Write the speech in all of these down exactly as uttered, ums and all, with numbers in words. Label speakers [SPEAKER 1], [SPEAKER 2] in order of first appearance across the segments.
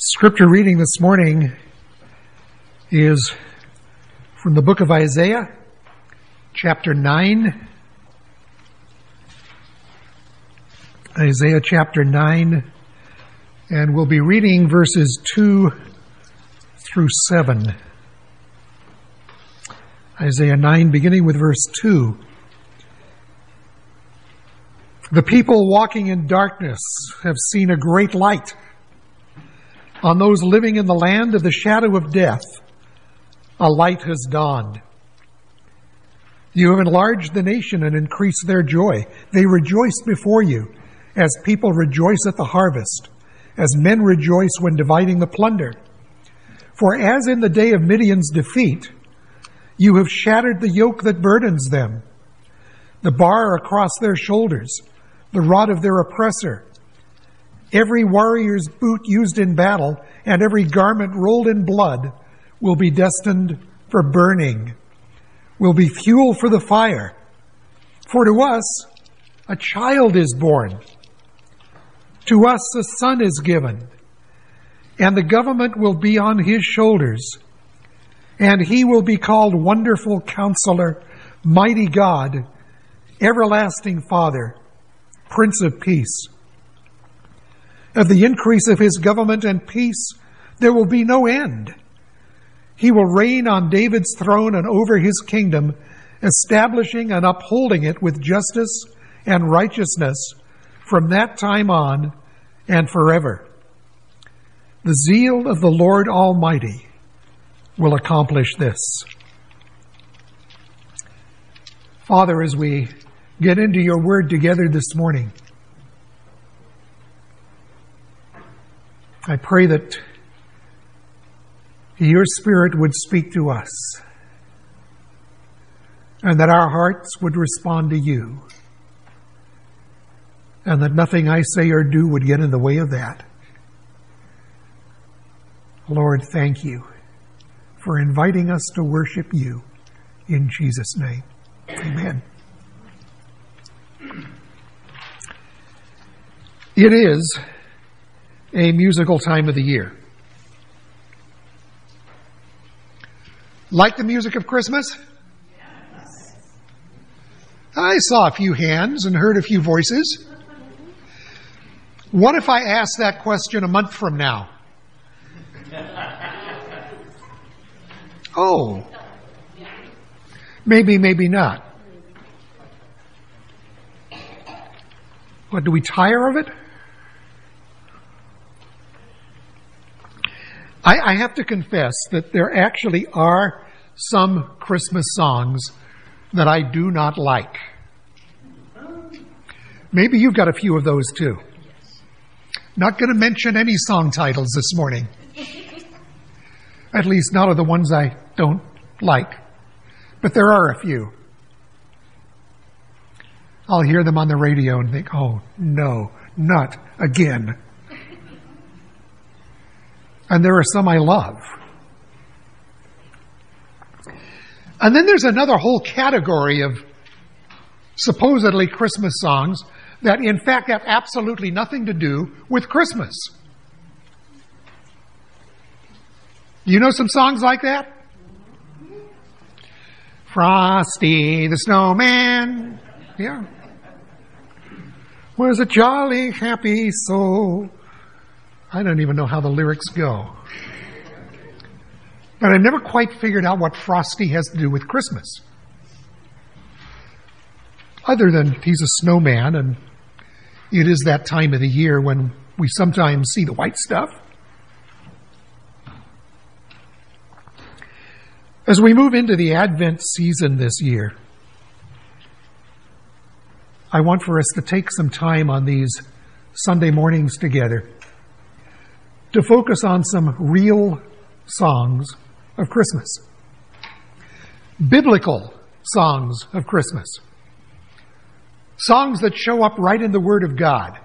[SPEAKER 1] Scripture reading this morning is from the book of Isaiah, chapter nine. Isaiah chapter nine, and we'll be reading verses two through seven. Isaiah nine, beginning with verse two. The people walking in darkness have seen a great light. On those living in the land of the shadow of death, a light has dawned. You have enlarged the nation and increased their joy. They rejoice before you, as people rejoice at the harvest, as men rejoice when dividing the plunder. For as in the day of Midian's defeat, you have shattered the yoke that burdens them, the bar across their shoulders, the rod of their oppressor. Every warrior's boot used in battle and every garment rolled in blood will be destined for burning, will be fuel for the fire. For to us a child is born, to us a son is given, and the government will be on his shoulders, and he will be called Wonderful Counselor, Mighty God, Everlasting Father, Prince of Peace. Of the increase of his government and peace, there will be no end. He will reign on David's throne and over his kingdom, establishing and upholding it with justice and righteousness from that time on and forever. The zeal of the Lord Almighty will accomplish this. Father, as we get into your word together this morning, I pray that your Spirit would speak to us and that our hearts would respond to you and that nothing I say or do would get in the way of that. Lord, thank you for inviting us to worship you in Jesus' name. Amen. It is a musical time of the year. Like the music of Christmas? Yes. I saw a few hands and heard a few voices. What if I asked that question a month from now? Oh, maybe, maybe not. What, do we tire of it? I, I have to confess that there actually are some Christmas songs that I do not like. Maybe you've got a few of those too. Not going to mention any song titles this morning. At least not of the ones I don't like. But there are a few. I'll hear them on the radio and think, oh, no, not again. And there are some I love. And then there's another whole category of supposedly Christmas songs that in fact have absolutely nothing to do with Christmas. You know some songs like that? Frosty the Snowman. Yeah. Was a jolly happy soul. I don't even know how the lyrics go. But I never quite figured out what Frosty has to do with Christmas. Other than he's a snowman and it is that time of the year when we sometimes see the white stuff. As we move into the Advent season this year, I want for us to take some time on these Sunday mornings together to focus on some real songs of Christmas. Biblical songs of Christmas. Songs that show up right in the Word of God.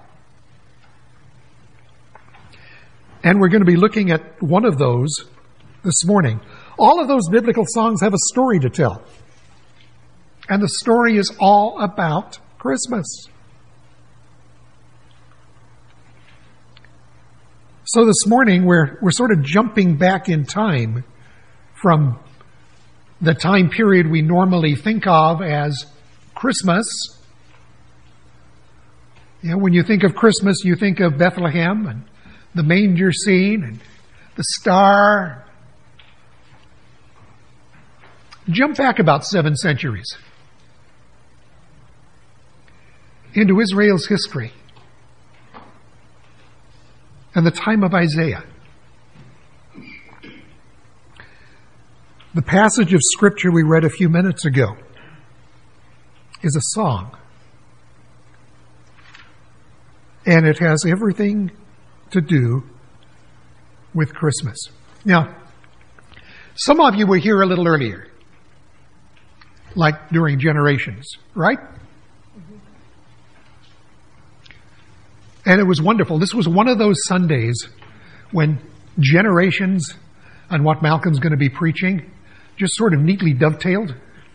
[SPEAKER 1] And we're going to be looking at one of those this morning. All of those biblical songs have a story to tell. And the story is all about Christmas. So this morning we're we're sort of jumping back in time from the time period we normally think of as Christmas. You know, when you think of Christmas, you think of Bethlehem and the manger scene and the star. Jump back about seven centuries into Israel's history and the time of Isaiah. The passage of Scripture we read a few minutes ago is a song. And it has everything to do with Christmas. Now, some of you were here a little earlier, like during Generations, right? Mm-hmm. And it was wonderful. This was one of those Sundays when Generations and what Malcolm's going to be preaching just sort of neatly dovetailed.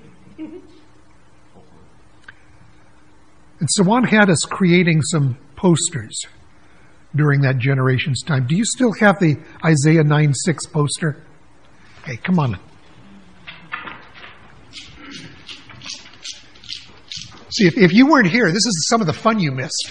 [SPEAKER 1] And Sawan had us creating some posters during that Generations time. Do you still have the Isaiah nine six poster? Hey, come on. See, if, if you weren't here, this is some of the fun you missed.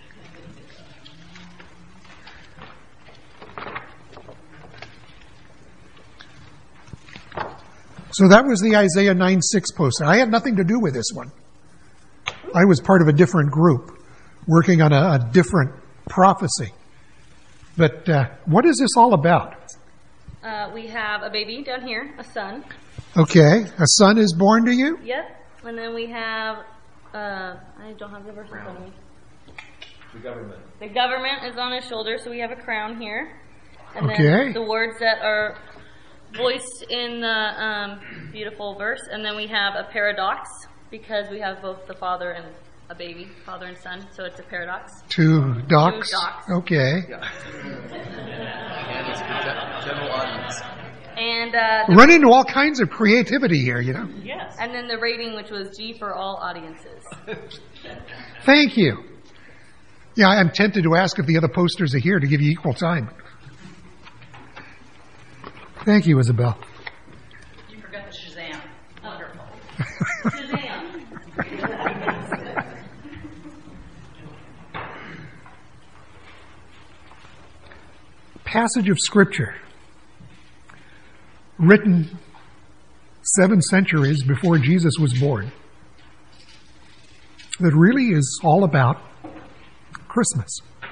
[SPEAKER 1] So that was the Isaiah nine six poster. I had nothing to do with this one. I was part of a different group working on a, a different prophecy. But uh, what is this all about?
[SPEAKER 2] Uh, we have a baby down here, a son.
[SPEAKER 1] Okay. A son is born to you?
[SPEAKER 2] Yep. And then we have, uh, I don't have the verse in front of me.
[SPEAKER 3] The government.
[SPEAKER 2] The government is on his shoulder, so we have a crown here. And
[SPEAKER 1] okay.
[SPEAKER 2] then the words that are voiced in the um, beautiful verse. And then we have a paradox, because we have both the father and a baby, father and son, so it's a paradox.
[SPEAKER 1] Two docs?
[SPEAKER 2] Two docs.
[SPEAKER 1] Okay.
[SPEAKER 3] Yeah. And it's for general audience.
[SPEAKER 2] And uh,
[SPEAKER 1] run into all kinds of creativity here, you know.
[SPEAKER 2] Yes. And then the rating, which was G for all audiences.
[SPEAKER 1] Thank you. Yeah, I'm tempted to ask if the other posters are here to give you equal time. Thank you, Isabel.
[SPEAKER 4] You forgot the Shazam. Wonderful.
[SPEAKER 2] Shazam.
[SPEAKER 1] Passage of Scripture written seven centuries before Jesus was born that really is all about Christmas.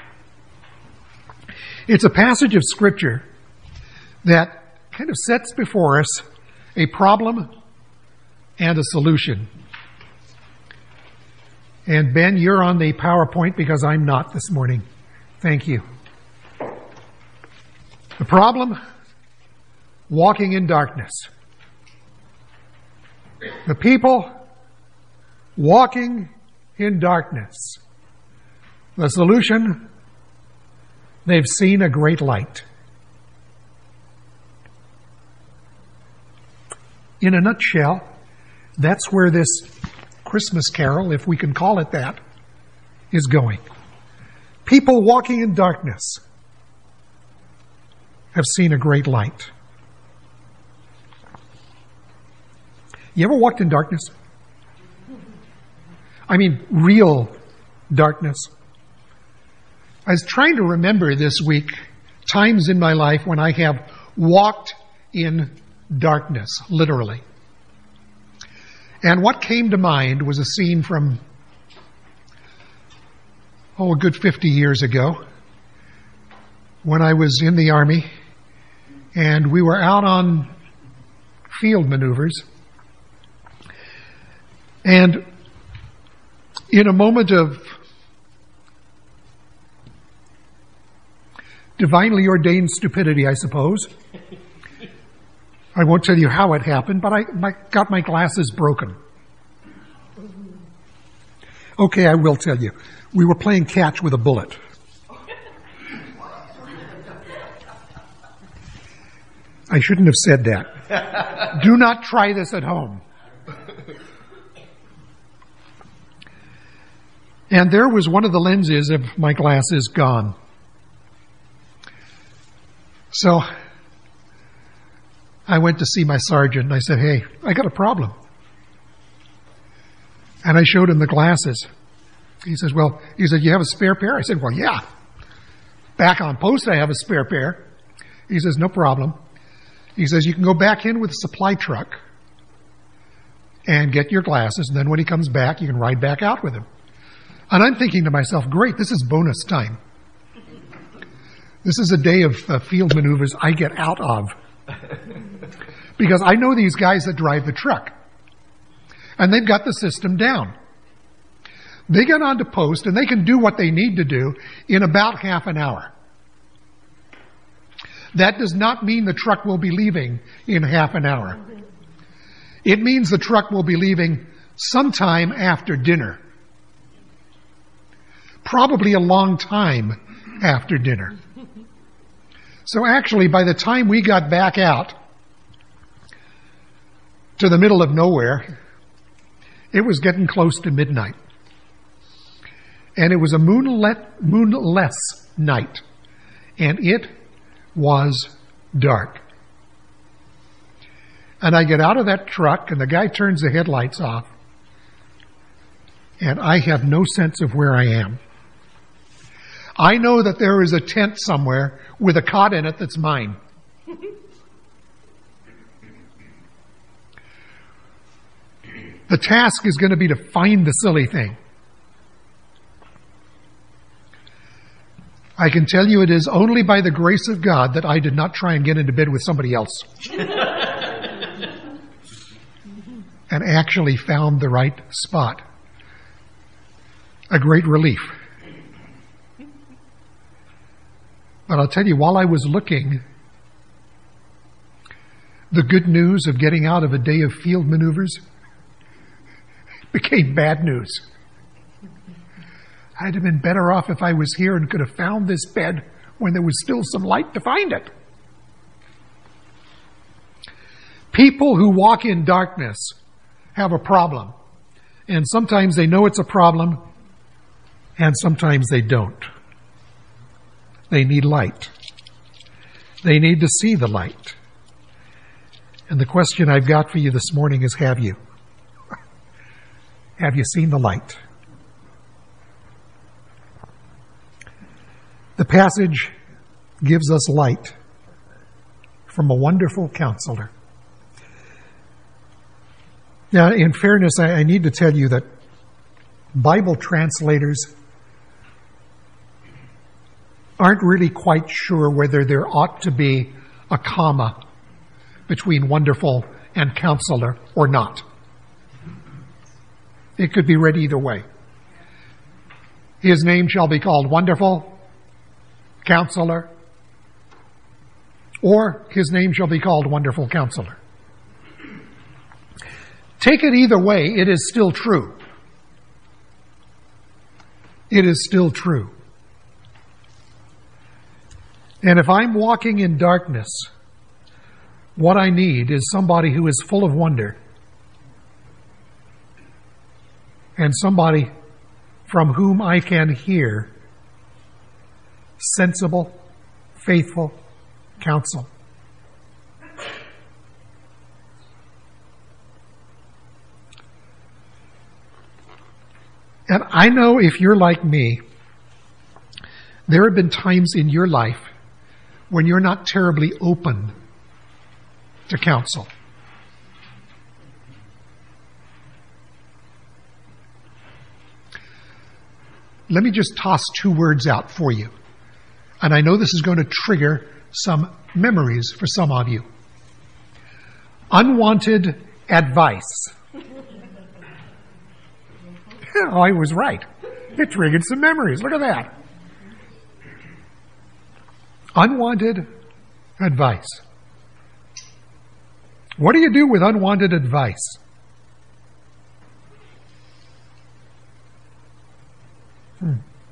[SPEAKER 1] It's a passage of Scripture that kind of sets before us a problem and a solution. And Ben, you're on the PowerPoint because I'm not this morning. Thank you. The problem, walking in darkness. The people, walking in darkness. The solution, they've seen a great light. In a nutshell, that's where this Christmas carol, if we can call it that, is going. People walking in darkness have seen a great light. You ever walked in darkness? I mean, real darkness. I was trying to remember this week times in my life when I have walked in darkness, literally. And what came to mind was a scene from, oh, a good fifty years ago when I was in the Army and we were out on field maneuvers. And in a moment of divinely ordained stupidity, I suppose, I won't tell you how it happened, but I my, got my glasses broken. Okay, I will tell you. We were playing catch with a bullet. I shouldn't have said that. Do not try this at home. And there was one of the lenses of my glasses gone. So I went to see my sergeant and I said, hey, I got a problem. And I showed him the glasses. He says, well, he said, you have a spare pair? I said, well, yeah. Back on post, I have a spare pair. He says, no problem. He says, you can go back in with a supply truck and get your glasses, and then when he comes back, you can ride back out with him. And I'm thinking to myself, great, this is bonus time. This is a day of uh, field maneuvers I get out of. Because I know these guys that drive the truck. And they've got the system down. They get onto post, and they can do what they need to do in about half an hour. That does not mean the truck will be leaving in half an hour. It means the truck will be leaving sometime after dinner. Probably a long time after dinner. So actually, by the time we got back out to the middle of nowhere, it was getting close to midnight. And it was a moonlet, moonless night. And it was dark. And I get out of that truck, and the guy turns the headlights off. And I have no sense of where I am. I know that there is a tent somewhere with a cot in it that's mine. The task is going to be to find the silly thing. I can tell you it is only by the grace of God that I did not try and get into bed with somebody else. And actually found the right spot. A great relief. But I'll tell you, while I was looking, the good news of getting out of a day of field maneuvers became bad news. I'd have been better off if I was here and could have found this bed when there was still some light to find it. People who walk in darkness have a problem. And sometimes they know it's a problem, and sometimes they don't. They need light. They need to see the light. And the question I've got for you this morning is, have you? Have you seen the light? The passage gives us light from a wonderful counselor. Now, in fairness, I, I need to tell you that Bible translators aren't really quite sure whether there ought to be a comma between wonderful and counselor or not. It could be read either way. His name shall be called Wonderful, Counselor, or his name shall be called Wonderful Counselor. Take it either way, it is still true. It is still true. And if I'm walking in darkness, what I need is somebody who is full of wonder and somebody from whom I can hear sensible, faithful counsel. And I know if you're like me, there have been times in your life when you're not terribly open to counsel. Let me just toss two words out for you. And I know this is going to trigger some memories for some of you. Unwanted advice. Oh, I was right. It triggered some memories. Look at that. Unwanted advice. What do you do with unwanted advice? Hmm.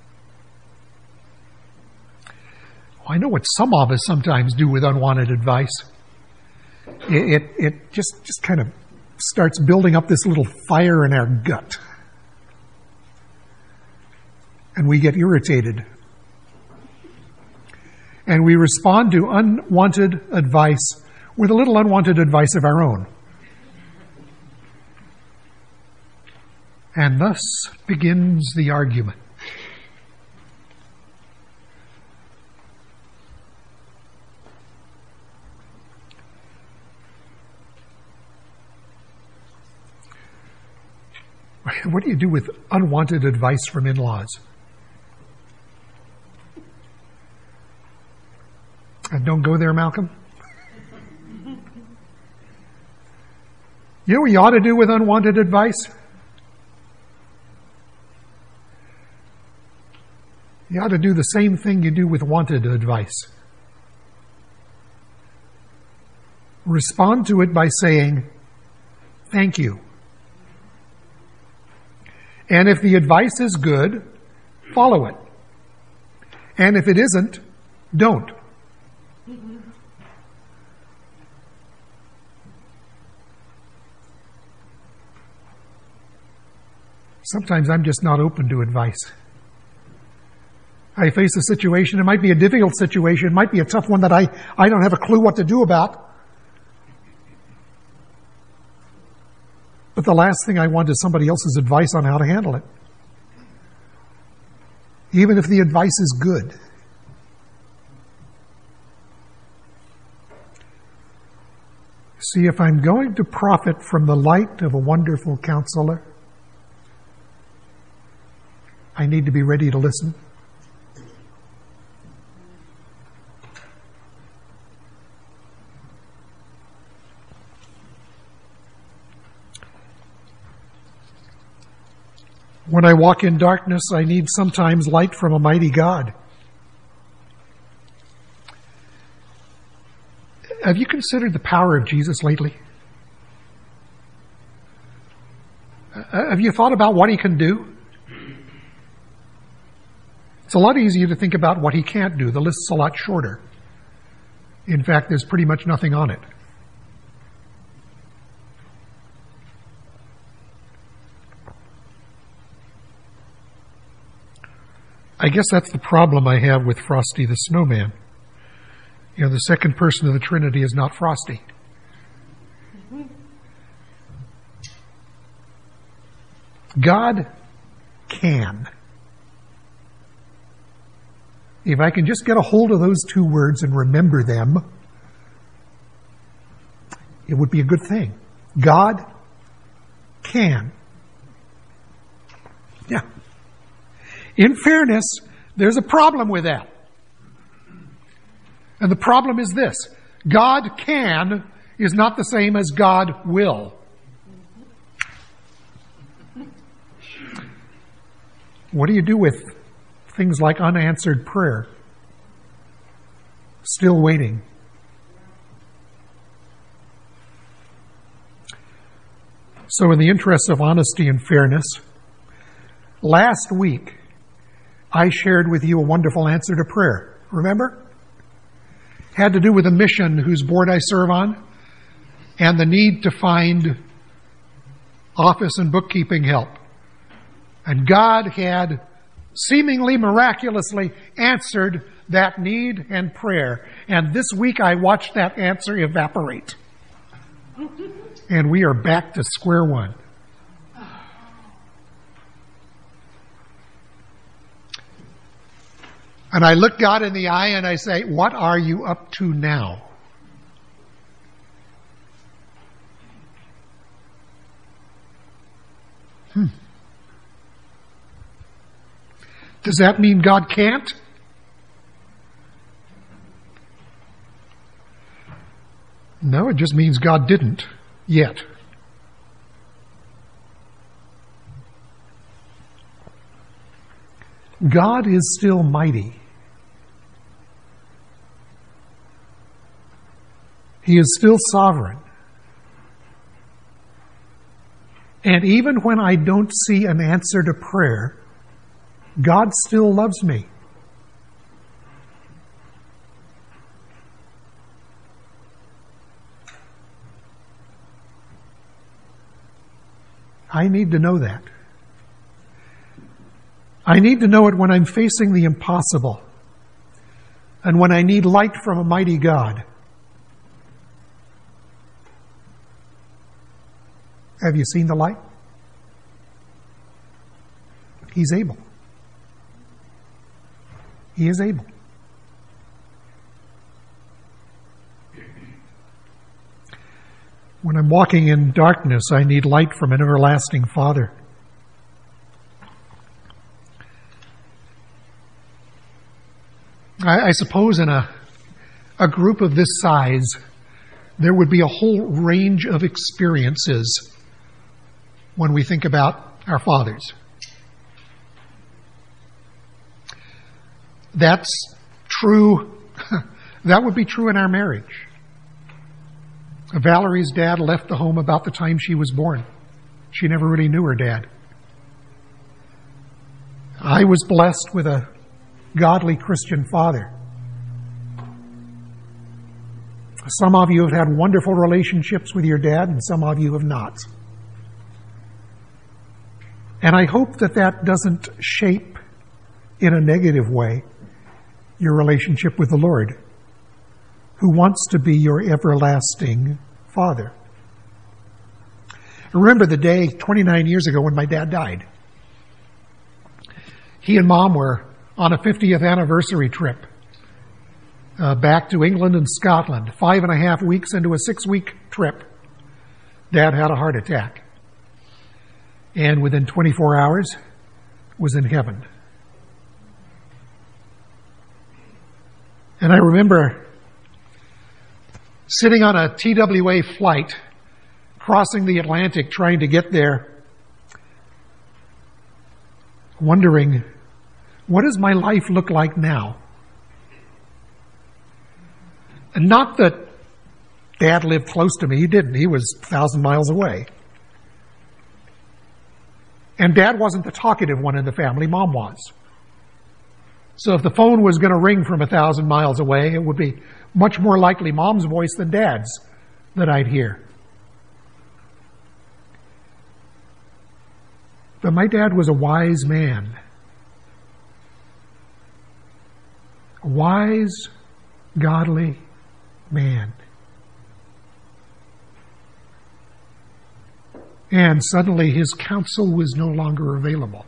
[SPEAKER 1] I know what some of us sometimes do with unwanted advice. It, it, it just, just kind of starts building up this little fire in our gut. And we get irritated. And we respond to unwanted advice with a little unwanted advice of our own. And thus begins the argument. What do you do with unwanted advice from in-laws? And don't go there, Malcolm. You know what you ought to do with unwanted advice? You ought to do the same thing you do with wanted advice. Respond to it by saying, thank you. And if the advice is good, follow it. And if it isn't, don't. Sometimes I'm just not open to advice. I face a situation, it might be a difficult situation, it might be a tough one that I, I don't have a clue what to do about. But the last thing I want is somebody else's advice on how to handle it. Even if the advice is good. See, if I'm going to profit from the light of a wonderful counselor, I need to be ready to listen. When I walk in darkness, I need sometimes light from a mighty God. Have you considered the power of Jesus lately? Uh, have you thought about what he can do? It's a lot easier to think about what he can't do. The list's a lot shorter. In fact, there's pretty much nothing on it. I guess that's the problem I have with Frosty the Snowman. You know, the second person of the Trinity is not Frosty. God can. If I can just get a hold of those two words and remember them, it would be a good thing. God can. Yeah. In fairness, there's a problem with that. And the problem is this. God can is not the same as God will. What do you do with things like unanswered prayer? Still waiting. So in the interest of honesty and fairness, last week I shared with you a wonderful answer to prayer. Remember? Had to do with a mission whose board I serve on and the need to find office and bookkeeping help. And God had seemingly miraculously answered that need and prayer. And this week I watched that answer evaporate. And we are back to square one. And I look God in the eye and I say, what are you up to now? Hmm. Does that mean God can't? No, it just means God didn't yet. God is still mighty. He is still sovereign. And even when I don't see an answer to prayer, God still loves me. I need to know that. I need to know it when I'm facing the impossible. and when I need light from a mighty God. Have you seen the light? He's able. He is able. When I'm walking in darkness, I need light from an everlasting Father. I, I suppose in a, a group of this size, there would be a whole range of experiences when we think about our fathers. That's true. That would be true in our marriage. Valerie's dad left the home about the time she was born. She never really knew her dad. I was blessed with a godly Christian father. Some of you have had wonderful relationships with your dad, and some of you have not. And I hope that that doesn't shape in a negative way your relationship with the Lord, who wants to be your everlasting Father. I remember the day twenty-nine years ago when my dad died. He and Mom were on a fiftieth anniversary trip uh, back to England and Scotland. Five and a half weeks into a six-week trip, Dad had a heart attack. And within twenty-four hours, was in heaven. And I remember sitting on a T W A flight, crossing the Atlantic, trying to get there, wondering, what does my life look like now? And not that Dad lived close to me. He didn't. He was a thousand miles away. And Dad wasn't the talkative one in the family. Mom was. So if the phone was going to ring from a thousand miles away, it would be much more likely Mom's voice than Dad's that I'd hear. But my dad was a wise man. A wise, godly man. And suddenly his counsel was no longer available.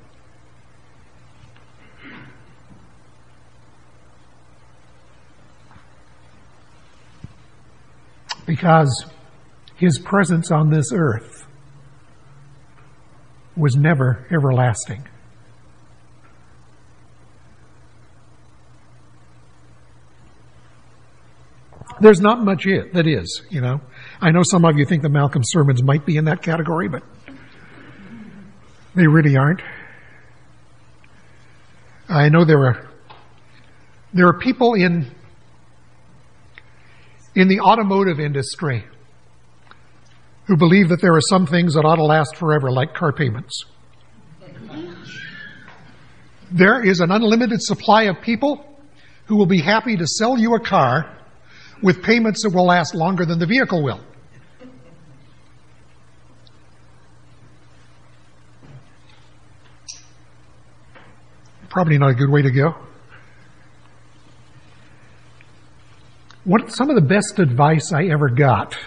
[SPEAKER 1] Because his presence on this earth was never everlasting. There's not much it that is, you know. I know some of you think the Malcolm sermons might be in that category, but they really aren't. I know there are there are people in in the automotive industry who believe that there are some things that ought to last forever, like car payments. There is an unlimited supply of people who will be happy to sell you a car with payments that will last longer than the vehicle will. Probably not a good way to go. What some of the best advice I ever got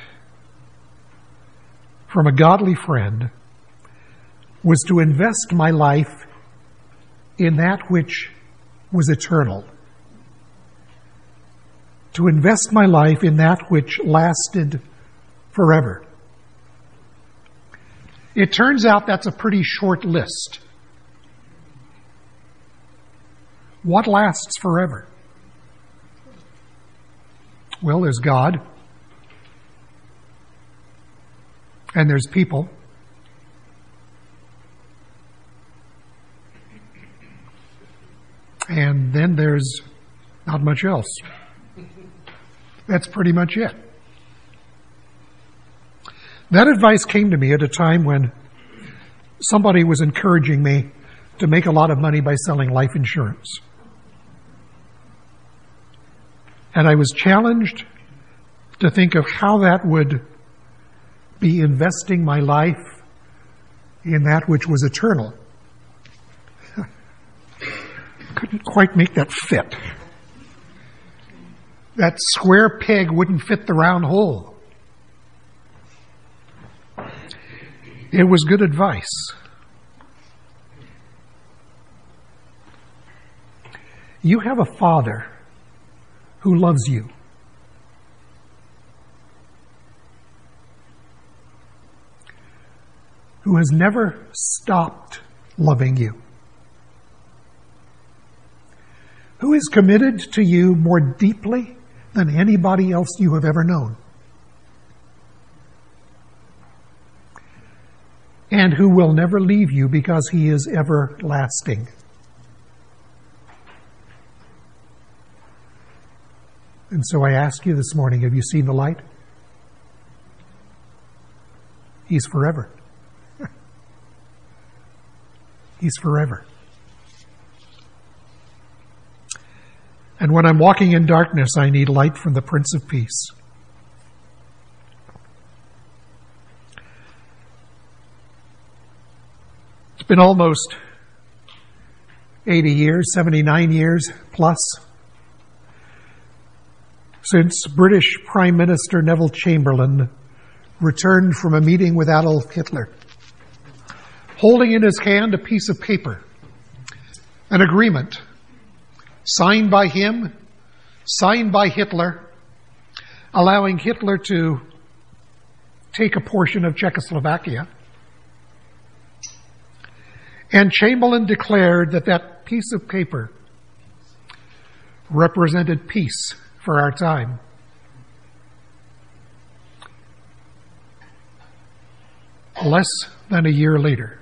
[SPEAKER 1] from a godly friend was to invest my life in that which was eternal. To invest my life in that which lasted forever. It turns out that's a pretty short list. What lasts forever? Well, there's God. And there's people. And then there's not much else. That's pretty much it. That advice came to me at a time when somebody was encouraging me to make a lot of money by selling life insurance. And I was challenged to think of how that would be investing my life in that which was eternal. Couldn't quite make that fit. That square peg wouldn't fit the round hole. It was good advice. You have a Father who loves you. Who has never stopped loving you. Who is committed to you more deeply than anybody else you have ever known. And who will never leave you because he is everlasting. And so I ask you this morning, have you seen the light? He's forever. He's forever. And when I'm walking in darkness, I need light from the Prince of Peace. It's been almost eighty years, seventy-nine years plus, since British Prime Minister Neville Chamberlain returned from a meeting with Adolf Hitler, holding in his hand a piece of paper, an agreement signed by him, signed by Hitler, allowing Hitler to take a portion of Czechoslovakia. And Chamberlain declared that that piece of paper represented peace for our time. Less than a year later,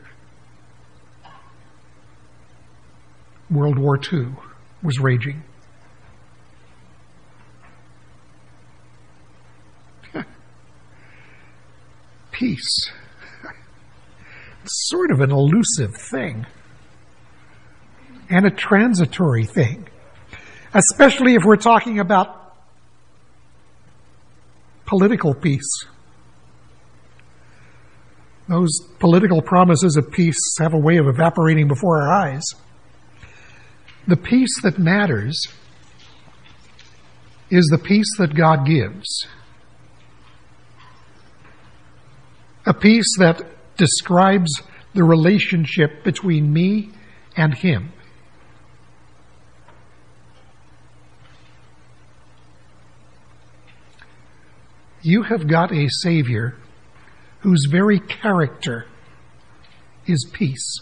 [SPEAKER 1] World War Two was raging. Peace. It's sort of an elusive thing and a transitory thing, especially if we're talking about political peace. Those political promises of peace have a way of evaporating before our eyes. The peace that matters is the peace that God gives. A peace that describes the relationship between me and Him. You have got a Savior whose very character is peace.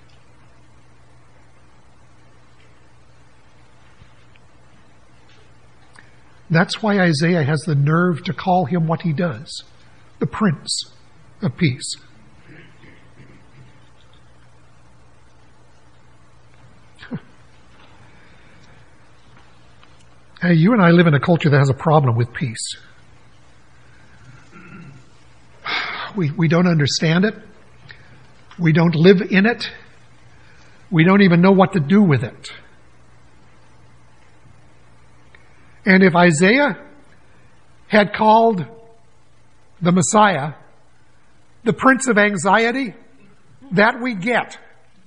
[SPEAKER 1] That's why Isaiah has the nerve to call him what he does, the Prince of Peace. Hey, you and I live in a culture that has a problem with peace. We, we don't understand it. We don't live in it. We don't even know what to do with it. And if Isaiah had called the Messiah the Prince of Anxiety, that we get.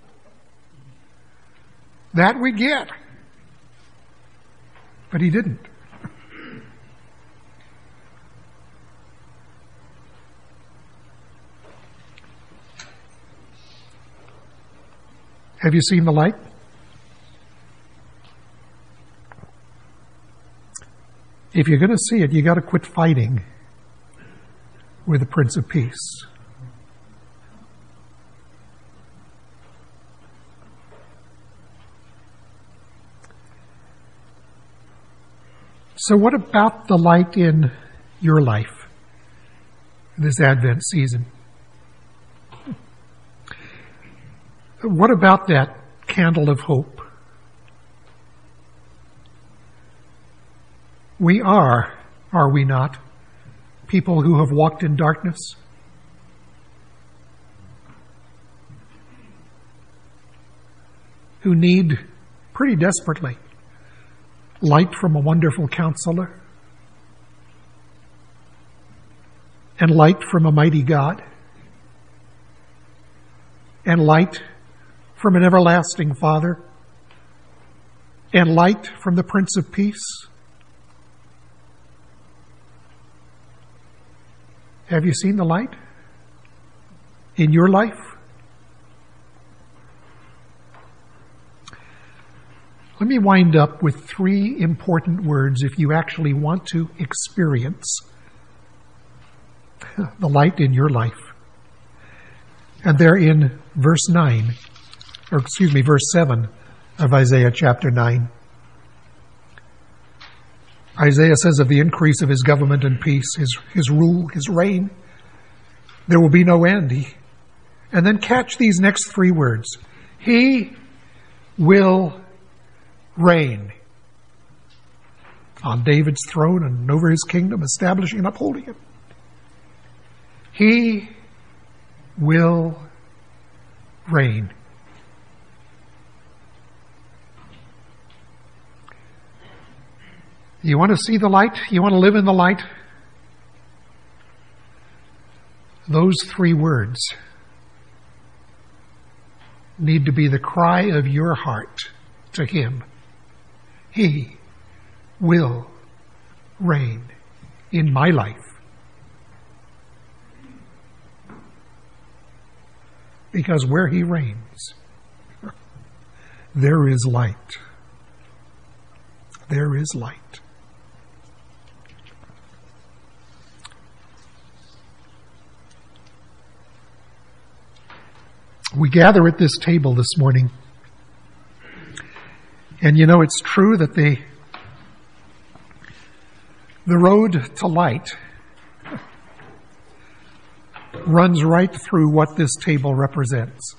[SPEAKER 1] That we get. But he didn't. Have you seen the light? If you're going to see it, you got to quit fighting with the Prince of Peace. So what about the light in your life this Advent season? What about that candle of hope? We are, are we not, people who have walked in darkness? Who need, pretty desperately, light from a wonderful counselor and light from a mighty God and light from an everlasting Father and light from the Prince of Peace. Have you seen the light in your life? Let me wind up with three important words if you actually want to experience the light in your life. And they're in verse nine, or excuse me, verse seven of Isaiah chapter nine. Isaiah says of the increase of his government and peace, his, his rule, his reign, there will be no end. He, and then catch these next three words. He will reign on David's throne and over his kingdom, establishing and upholding it. He will reign. You want to see the light? You want to live in the light? Those three words need to be the cry of your heart to Him. He will reign in my life. Because where He reigns, there is light. There is light. We gather at this table this morning, and you know it's true that the the road to light runs right through what this table represents.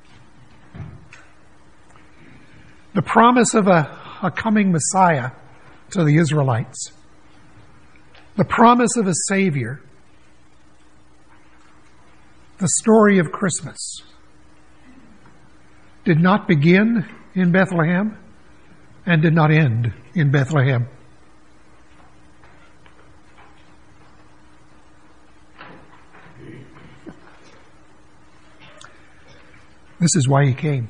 [SPEAKER 1] The promise of a, a coming Messiah to the Israelites, the promise of a Savior, the story of Christmas did not begin in Bethlehem and did not end in Bethlehem. This is why He came.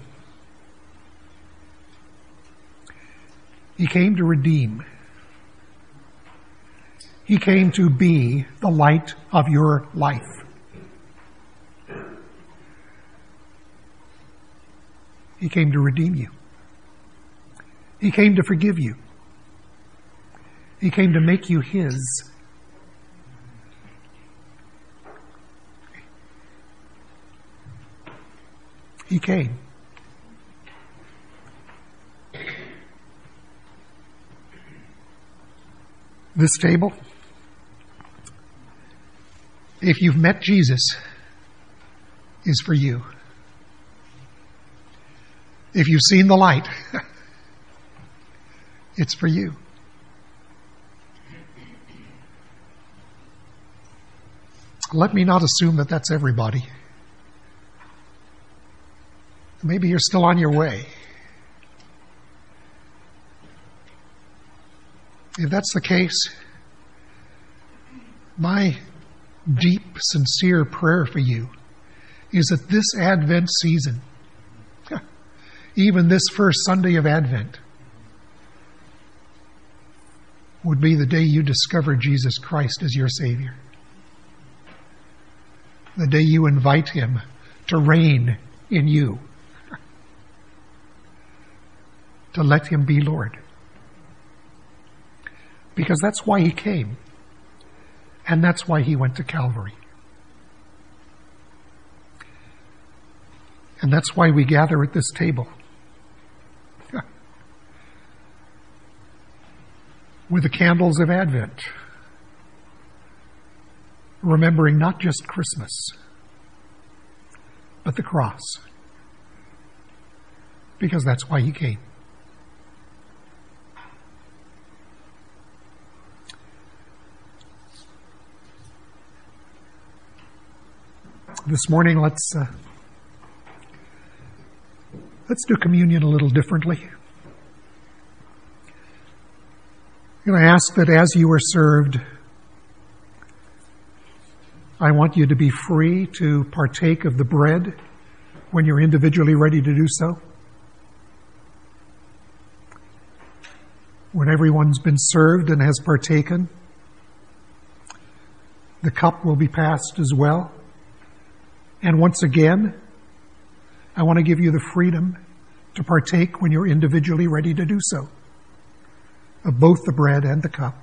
[SPEAKER 1] He came to redeem. He came to be the light of your life. He came to redeem you. He came to forgive you. He came to make you His. He came. This table, if you've met Jesus, is for you. If you've seen the light, it's for you. Let me not assume that that's everybody. Maybe you're still on your way. If that's the case, my deep, sincere prayer for you is that this Advent season, even this first Sunday of Advent, would be the day you discover Jesus Christ as your Savior. The day you invite Him to reign in you. To let Him be Lord. Because that's why He came. And that's why He went to Calvary. And that's why we gather at this table. With the candles of Advent. Remembering not just Christmas, but the cross. Because that's why He came. This morning, let's uh, let's do communion a little differently. I'm going to ask that as you are served, I want you to be free to partake of the bread when you're individually ready to do so. When everyone's been served and has partaken, The cup will be passed as well. And once again, I want to give you the freedom to partake when you're individually ready to do so, of both the bread and the cup.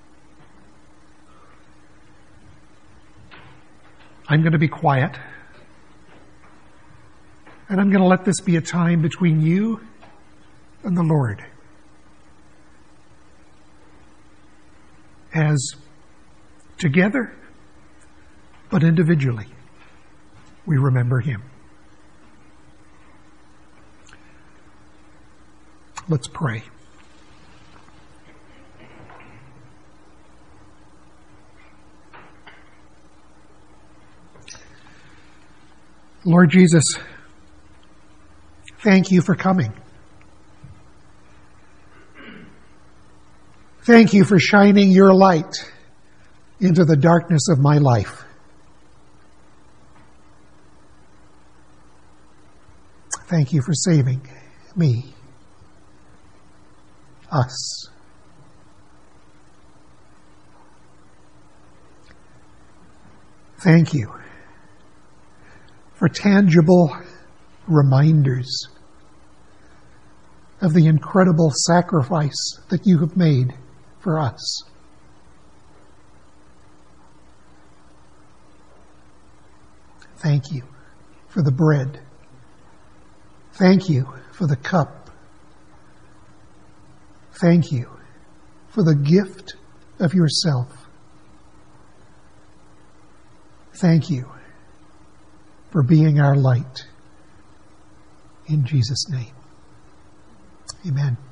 [SPEAKER 1] I'm going to be quiet, and I'm going to let this be a time between you and the Lord, as together, but individually, we remember Him. Let's pray. Lord Jesus, thank you for coming. Thank you for shining your light into the darkness of my life. Thank you for saving me, us. Thank you for tangible reminders of the incredible sacrifice that you have made for us. Thank you for the bread. Thank you for the cup. Thank you for the gift of yourself. Thank you for being our light. In Jesus' name, amen.